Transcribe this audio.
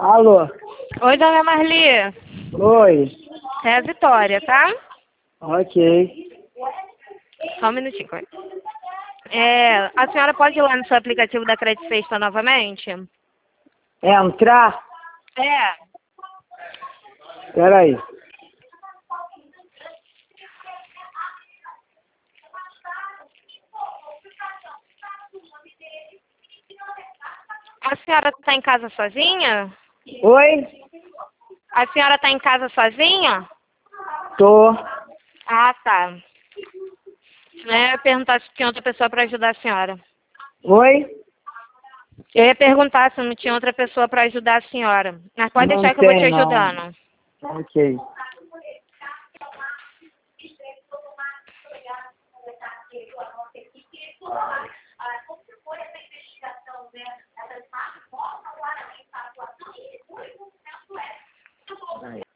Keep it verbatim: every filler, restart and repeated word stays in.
Alô? Oi, dona Marli. Oi. É a Vitória, tá? Ok. Só um minutinho. Coi. É, a senhora pode ir lá no seu aplicativo da Credit Sexta novamente? É entrar? É. Peraí. A senhora está em casa sozinha? Oi? A senhora está em casa sozinha? Tô. Ah, tá. Eu ia perguntar se tinha outra pessoa para ajudar a senhora. Oi? Eu ia perguntar se não tinha outra pessoa para ajudar a senhora. Mas pode Não deixar que eu vou te tem, não. ajudando. Ok.